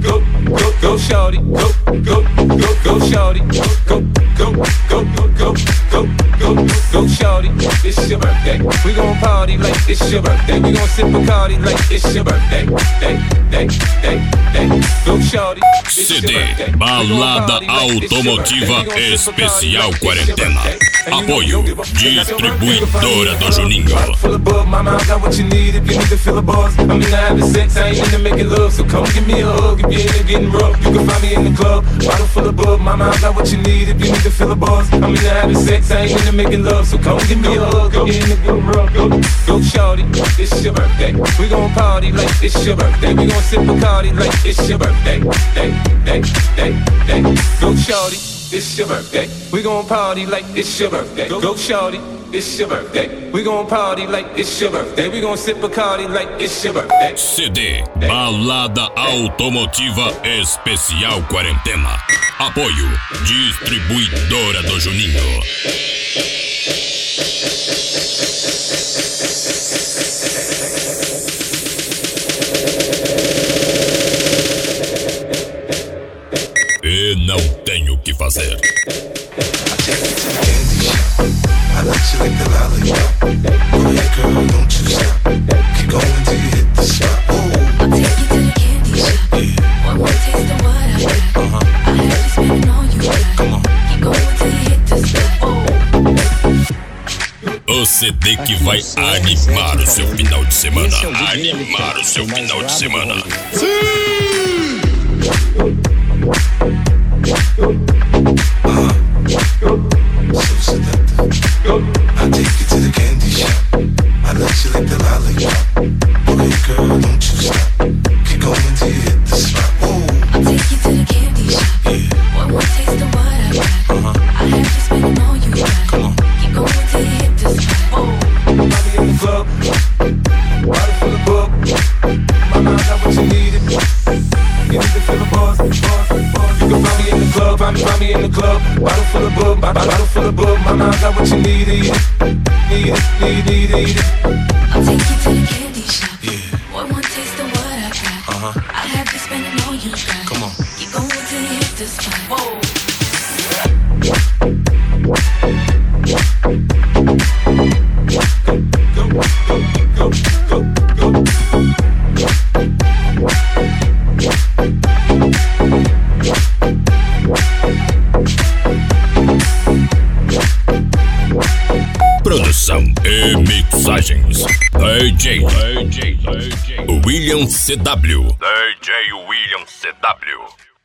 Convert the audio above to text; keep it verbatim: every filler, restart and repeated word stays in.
go, go, go, shorty, go, go, go, go, shorty, go, go, go, go, go, go, go, go, shorty. It's your birthday. We gon' party like it's your birthday. We gon' sip Bacardi like it's your birthday. Day, day, day, day. Go, shorty. C D Balada Automotiva Especial Quarentena. Apoio Distribuidora do Juninho. Mama, I got what you need if you need to feel a buzz. I'm into having sex, I ain't into making love. So come give me a hug if you're into getting rough. You can find me in the club, bottle full of bub. Mama, I got what you need if you need to feel a buzz. I'm into having sex, I ain't into making love. So come give me a hug if you're into getting rough. Go, go, shorty, it's your birthday. We gon' party like it's your birthday. We gon' sip Bacardi like it's your birthday. Day, day, day, day. Go, shorty, it's your birthday. We gon' party like it's your birthday. Go, shorty, it's your birthday. We gon' party like it's your birthday. We gon' sip Bacardi like it's your birthday. C D Balada Automotiva Especial Quarentena. Apoio Distribuidora do Juninho. E não tenho o que fazer. I let you lick the lollipop. Go ahead, girl, don't you stop. Keep going till you hit the spot. Oh. I'll take you to the candy shop. Yeah. One more taste of what I got. Uh-huh. I have you spending all you got. Come on. Keep going till you hit the spot. O C D que vai animar o seu final de semana. Animar o seu final de semana. Uh-huh. So seductive. I take you to the candy shop. I let you lick the lollipop. Go ahead, girl, don't you stop. Keep going till you hit the spot. Oh. I'll take you to the candy shop. Yeah. One more taste of what I got. Uh-huh. I have you spending all you got. Come on. Keep going till you hit the spot. Bobby in the club, bottle full of bub. Mama, I got what you needed. You need to feel the buzz, buzz, buzz. You can find me in the club, find me, find me in the club. Bottle full of bub, bottle full of bub. Mama, I got what you needed. Need it, need it, need it, need it. I'll take you to the candy shop. Yeah. One more taste of what I got. Uh-huh. I have you spending all you got. Come on. Keep going till you hit the spot. Whoa. Go, go, go, go, go. Produção e mixagens D J, D J, D J William C W, D J William C W.